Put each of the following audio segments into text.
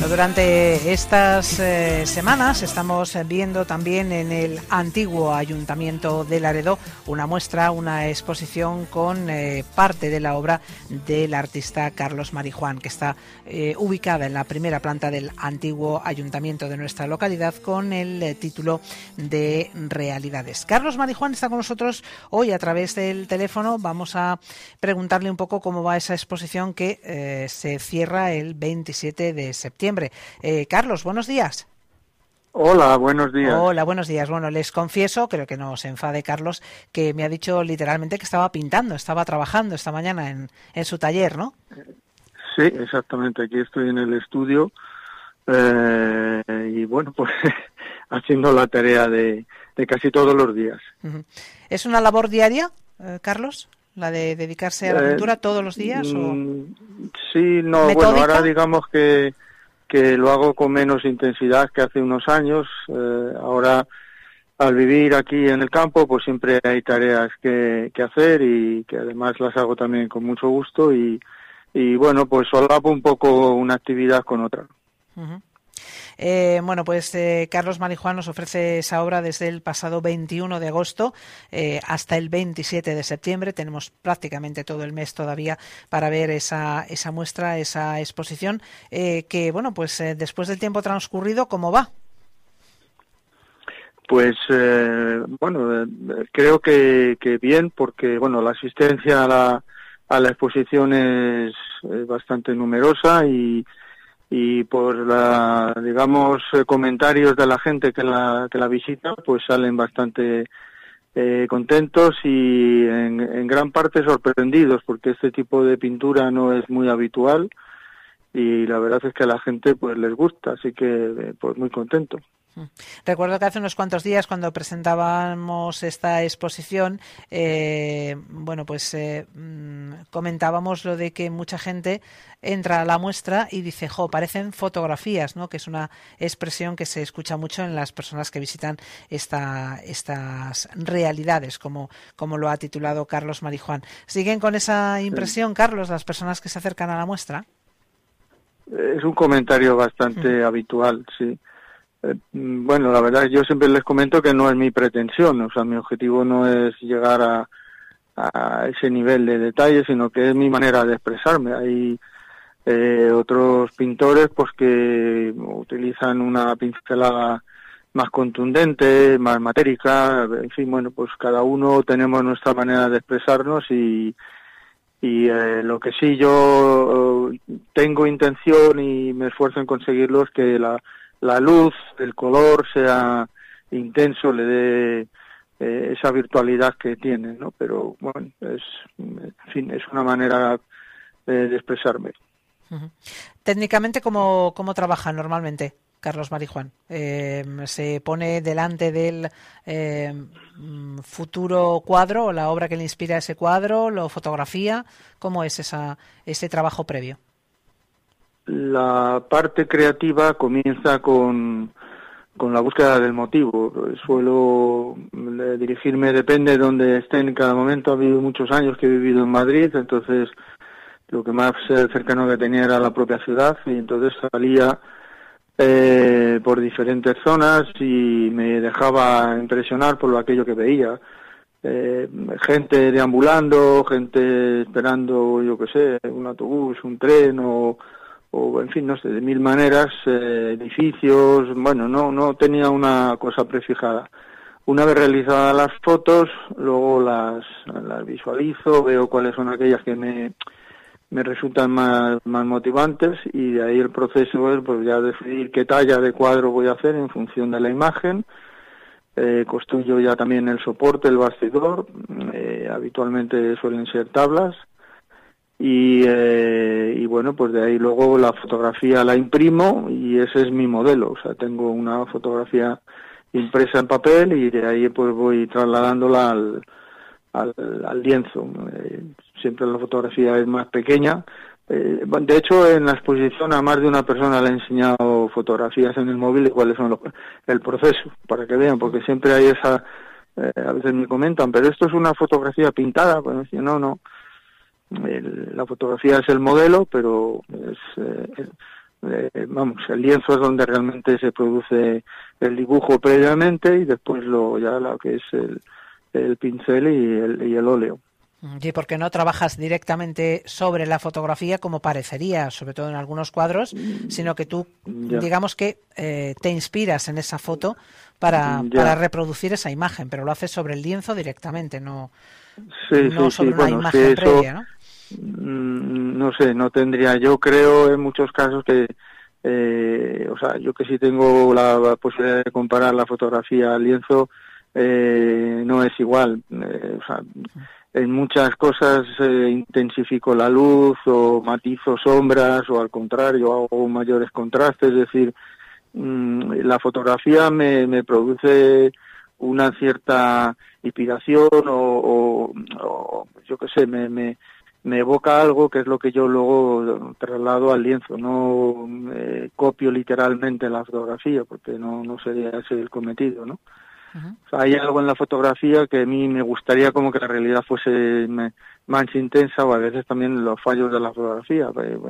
Durante estas semanas estamos viendo también en el antiguo Ayuntamiento de Laredo una muestra, una exposición con parte de la obra del artista Carlos Marijuán, que está ubicada en la primera planta del antiguo Ayuntamiento de nuestra localidad con el título de Realidades. Carlos Marijuán está con nosotros hoy a través del teléfono. Vamos a preguntarle un poco cómo va esa exposición que se cierra el 27 de septiembre. Carlos, buenos días. Hola, buenos días. Hola, buenos días. Bueno, les confieso, creo que no se enfade Carlos, que me ha dicho literalmente que estaba pintando, estaba trabajando esta mañana en su taller, ¿no? Sí, exactamente. Aquí estoy en el estudio y bueno, pues haciendo la tarea de casi todos los días. ¿Es una labor diaria, Carlos? ¿La de dedicarse a la pintura todos los días? ¿O sí, no, metódica? Bueno, ahora digamos que lo hago con menos intensidad que hace unos años. Ahora, al vivir aquí en el campo, pues siempre hay tareas que hacer y que además las hago también con mucho gusto y bueno, pues solapo un poco una actividad con otra. Uh-huh. Bueno, pues Carlos Marijuán nos ofrece esa obra desde el pasado 21 de agosto hasta el 27 de septiembre. Tenemos prácticamente todo el mes todavía para ver esa muestra, esa exposición, que, bueno, pues después del tiempo transcurrido, ¿cómo va? Pues, bueno, creo que bien, porque, bueno, la asistencia a la exposición es bastante numerosa y por digamos, comentarios de la gente que la visita, pues salen bastante contentos y en gran parte sorprendidos, porque este tipo de pintura no es muy habitual y la verdad es que a la gente pues les gusta, así que pues muy contento. Recuerdo que hace unos cuantos días, cuando presentábamos esta exposición, bueno, pues comentábamos lo de que mucha gente entra a la muestra y dice, parecen fotografías, ¿no? Que es una expresión que se escucha mucho en las personas que visitan estas realidades, como lo ha titulado Carlos Marijuán. ¿Siguen con esa impresión, Carlos, las personas que se acercan a la muestra? Es un comentario bastante habitual, sí. Bueno, la verdad, yo siempre les comento que no es mi pretensión, o sea, mi objetivo no es llegar a ese nivel de detalle, sino que es mi manera de expresarme. Hay otros pintores pues que utilizan una pincelada más contundente, más matérica, en fin, bueno, pues cada uno tenemos nuestra manera de expresarnos y lo que sí yo tengo intención y me esfuerzo en conseguirlo es que la luz, el color sea intenso, le dé esa virtualidad que tiene, ¿no? Pero bueno, en fin, es una manera de expresarme. Uh-huh. Técnicamente, ¿cómo trabaja normalmente Carlos Marijuán? ¿Se pone delante del futuro cuadro o la obra que le inspira ese cuadro, lo fotografía? ¿Cómo es ese trabajo previo? La parte creativa comienza con la búsqueda del motivo. Suelo dirigirme, depende de dónde esté en cada momento. Ha habido muchos años que he vivido en Madrid, entonces lo que más cercano que tenía era la propia ciudad y entonces salía por diferentes zonas y me dejaba impresionar por aquello que veía. Gente deambulando, gente esperando, yo qué sé, un autobús, un tren o en fin, no sé, de mil maneras, edificios, bueno, no tenía una cosa prefijada. Una vez realizadas las fotos, luego las visualizo, veo cuáles son aquellas que me resultan más motivantes y de ahí el proceso es pues ya decidir qué talla de cuadro voy a hacer en función de la imagen. Construyo ya también el soporte, el bastidor, habitualmente suelen ser tablas. Y bueno, pues de ahí luego la fotografía la imprimo y ese es mi modelo, o sea, tengo una fotografía impresa en papel y de ahí pues voy trasladándola al lienzo. Siempre la fotografía es más pequeña. De hecho, en la exposición a más de una persona le he enseñado fotografías en el móvil y cuáles son el proceso, para que vean, porque siempre hay esa, a veces me comentan, pero esto es una fotografía pintada, pues decía, no. La fotografía es el modelo, pero el lienzo es donde realmente se produce el dibujo previamente y después ya lo que es el pincel y el óleo. ¿Y por qué no trabajas directamente sobre la fotografía como parecería, sobre todo en algunos cuadros, sino que tú, digamos que te inspiras en esa foto para reproducir esa imagen, pero lo haces sobre el lienzo directamente, no sobre una imagen previa, ¿no? No sé, no tendría. Yo creo en muchos casos que, yo que sí tengo la posibilidad de comparar la fotografía al lienzo, no es igual. En muchas cosas intensifico la luz o matizo sombras o al contrario hago mayores contrastes. Es decir, la fotografía me produce una cierta inspiración o yo qué sé, me evoca algo que es lo que yo luego traslado al lienzo. No copio literalmente la fotografía porque no sería ese el cometido, ¿no? O sea, hay algo en la fotografía que a mí me gustaría como que la realidad fuese más intensa, o a veces también los fallos de la fotografía.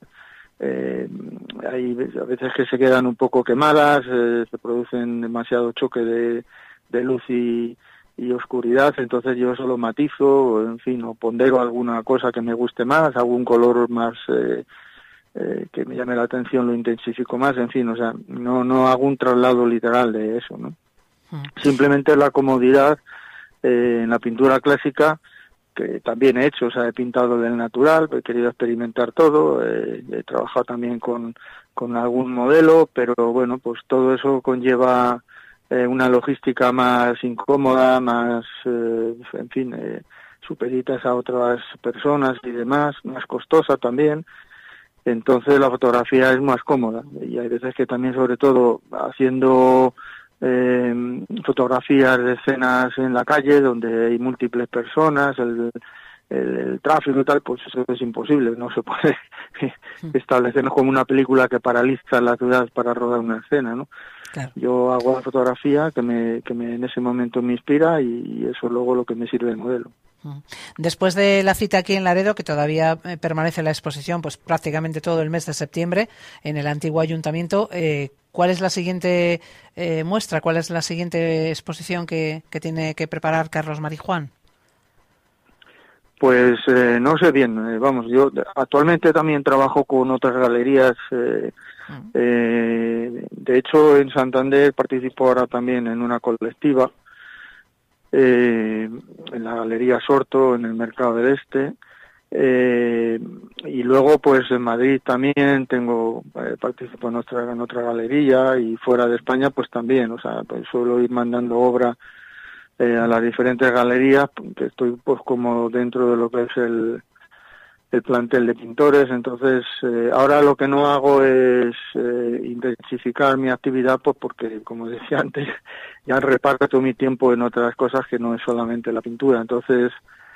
Hay a veces que se quedan un poco quemadas, se producen demasiado choque de luz y oscuridad, entonces yo eso lo matizo, en fin, o pondero alguna cosa que me guste más, algún color más que me llame la atención, lo intensifico más, en fin, o sea, no hago un traslado literal de eso, ¿no? Simplemente la comodidad en la pintura clásica, que también he hecho, o sea, he pintado del natural, he querido experimentar todo, he trabajado también con algún modelo, pero bueno, pues todo eso conlleva una logística más incómoda, más, en fin, supeditas a otras personas y demás, más costosa también. Entonces la fotografía es más cómoda y hay veces que también, sobre todo haciendo fotografías de escenas en la calle donde hay múltiples personas, el tráfico y tal, pues eso es imposible, no se puede establecernos como una película que paraliza la ciudad para rodar una escena, ¿no? Claro. Yo hago la fotografía que en ese momento me inspira y eso es luego lo que me sirve de modelo. Después de la cita aquí en Laredo, que todavía permanece la exposición pues prácticamente todo el mes de septiembre en el antiguo ayuntamiento, ¿cuál es la siguiente muestra? ¿Cuál es la siguiente exposición que tiene que preparar Carlos Marijuán? Pues no sé bien, yo actualmente también trabajo con otras galerías, de hecho en Santander participo ahora también en una colectiva, en la Galería Sorto, en el Mercado del Este, y luego pues en Madrid también participo en otra galería y fuera de España pues también, o sea, pues suelo ir mandando obra a las diferentes galerías, que estoy pues como dentro de lo que es el plantel de pintores. Entonces ahora lo que no hago es intensificar mi actividad, pues porque como decía antes ya reparto mi tiempo en otras cosas que no es solamente la pintura. Entonces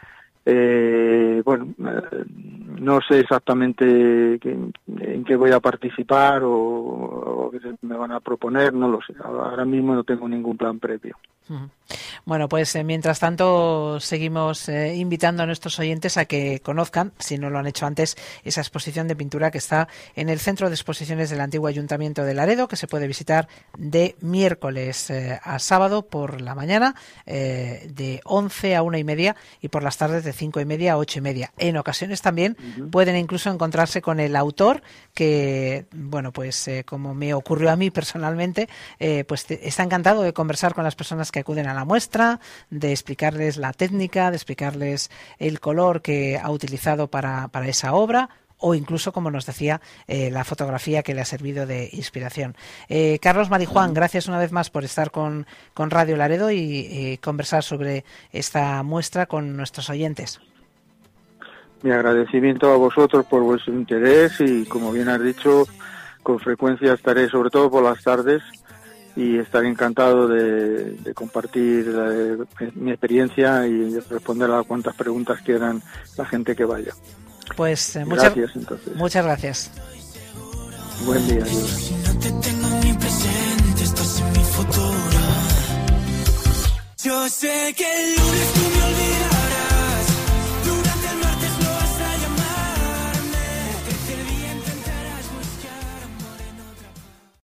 no sé exactamente en qué voy a participar o qué me van a proponer, no lo sé. Ahora mismo no tengo ningún plan previo. Bueno, pues mientras tanto seguimos invitando a nuestros oyentes a que conozcan, si no lo han hecho antes, esa exposición de pintura que está en el Centro de Exposiciones del Antiguo Ayuntamiento de Laredo, que se puede visitar de miércoles a sábado por la mañana, de 11 a 1:30 y por las tardes de 5:30 a 8:30. En ocasiones también pueden incluso encontrarse con el autor que, bueno, pues como me ocurrió a mí personalmente, pues está encantado de conversar con las personas que acuden a la muestra, de explicarles la técnica, de explicarles el color que ha utilizado para esa obra, o incluso, como nos decía, la fotografía que le ha servido de inspiración. Carlos Marijuán, gracias una vez más por estar con Radio Laredo y conversar sobre esta muestra con nuestros oyentes. Mi agradecimiento a vosotros por vuestro interés y, como bien has dicho, con frecuencia estaré, sobre todo por las tardes, y estaré encantado de compartir mi experiencia y responder a cuantas preguntas quieran la gente que vaya. Pues gracias, entonces. Muchas gracias. Buen día. Adiós. No te tengo ni presente, estás en mi futuro. Yo sé que el lunes tú